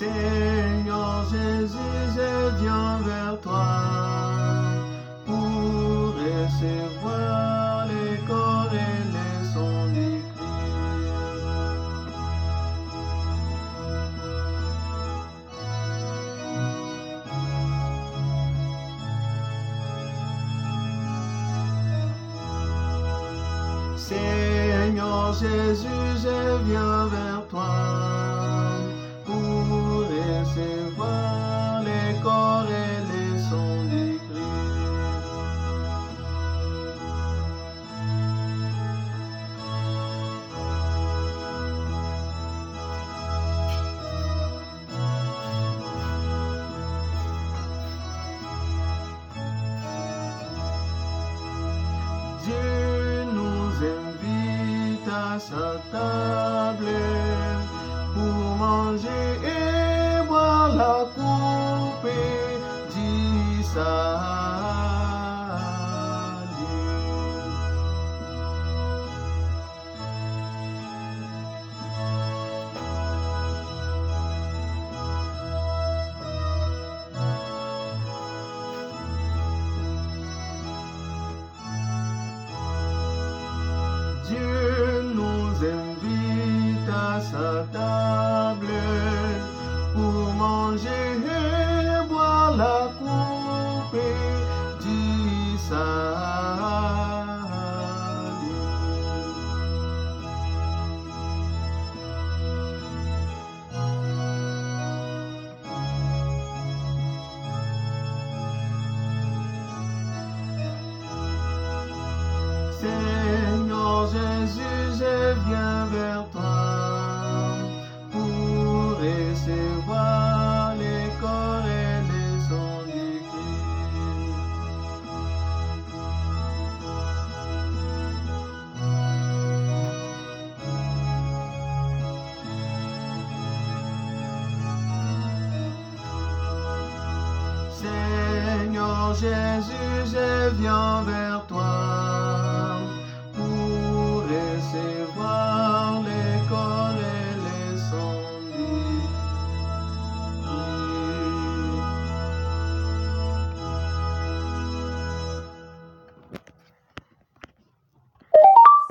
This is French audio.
Seigneur Jésus, je viens vers toi pour recevoir les corps et les sons du Christ. Seigneur Jésus, je viens vers toi pour recevoir les corps et les sons du Christ. Dieu nous invite à sa table pour manger et boire la coupe du salut. Dieu nous invite à sa table pour manger et boire la coupe du salut. Seigneur Jésus, je viens vers toi pour recevoir les corps et les sons du Christ. Seigneur Jésus, je viens vers